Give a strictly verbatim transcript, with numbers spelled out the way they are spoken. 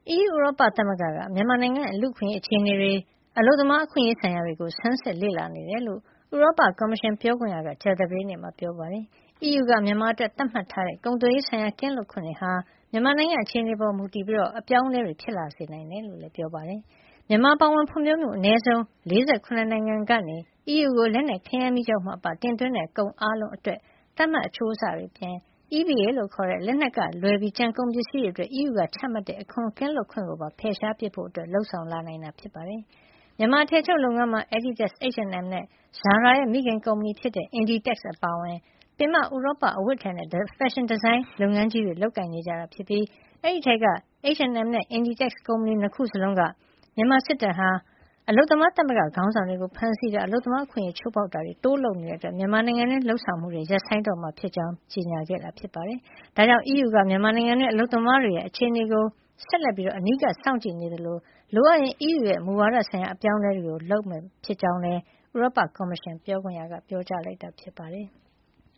အီးယူ ဥရောပသမဂ္ဂကမြန်မာနိုင်ငံလူ့အခွင့်အရေးအခြေအနေတွေအလုပ်သမားအခွင့်အရေးဆိုင်ရာတွေကိုဆန်းစစ်လေ့လာနေတယ်လို့ဥရောပကော်မရှင်ပြောခွင့်ရကကြာသပတေးနေ့မှာပြောပါတယ်။ အီးယူကမြန်မာအတွက်သတ်မှတ်ထားတဲ့ကုန်သွယ်ရေးဆိုင်ရာကင်းလွတ်ခွင့်တွေဟာမြန်မာနိုင်ငံအခြေအနေပေါ်မူတည်ပြီးအပြောင်းအလဲတွေဖြစ်လာစေနိုင်တယ်လို့လည်းပြောပါတယ်။မြန်မာပါဝင်ဖွံ့ဖြိုးမှုအနည်းဆုံး၄၇နိုင်ငံကနေအီးယူကိုလက်နက်ခဲယမ်းမီးကျောက်မှအပတင်သွင်းတဲ့ကုန်အားလုံးအတွက်သတ်မှတ်အချိုးအဆတွေအပြင် E B A လို့ခေါ်တဲ့လက်နက်ကလွဲပြီးကျန်ကုန်ပစ္စည်းတွေအတွက်အီးယူကချမှတ်တဲ့အခွန်ကင်းလွတ်ခွင့်ကိုပါဖယ်ရှားပစ်ဖို့လုပ်ဆောင်လာနိုင်တာဖြစ်ပါတယ်။မြန်မာအထည်ချုပ်လုပ်ငန်းမှာ Adidas, H and M နဲ့ Zara ရဲ့မိခင်ကုမ္ပဏီဖြစ်တဲ့ Inditex အပါအဝင်ပင်မဥရောပအဝတ်အထည်နဲ့ဖက်ရှင်ဒီဇိုင်းလုပ်ငန်းကြီးတွေလုပ်ကိုင်နေကြတာဖြစ်ပြီးအဲဒီအထဲက H and M နဲ့ Inditex ကုမ္ပဏီနှစ်ခုစလုံးကမြန်မာစစ်တပ်ဟာအလုပ်သမားသမဂ္ဂခေါင်းဆောင်တွေကိုဖမ်းဆီးတာအလုပ်သမားအခွင့်အရေးချိုးဖောက်တာတွေတိုးလုပ်နေတဲ့အတွက်မြန်မာနိုင်ငံတွင်းလှုပ်ဆောင်မှုတွေရပ်ဆိုင်းတော့မှာဖြစ်ကြောင်းကြေညာခဲ့တာဖြစ်ပါတယ်။ဒါကြောင့်အီးယူကမြန်မာနိုင်ငံတွင်းအလုပ်သမားတွေရဲ့အခြေအနေကိုဆက်လက်ပြီးအနီးကပ်စောင့်ကြည့်နေသလိုလိုအပ်ရင်အီးယူရဲ့မူဝါဒဆိုင်ရာအပြောင်းအလဲတွေကိုလုပ်မယ်ဖြစ်ကြောင်းလည်းဥရောပကော်မရှင်ပြောခွင့်ရကပြောကြားလိုက်တာဖြစ်ပါတယ်။